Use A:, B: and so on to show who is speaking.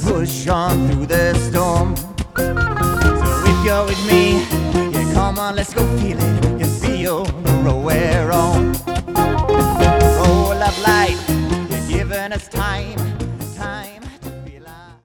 A: push on through the storm. So if you're with me, yeah, come on, let's go feel it. You feel the road we're on.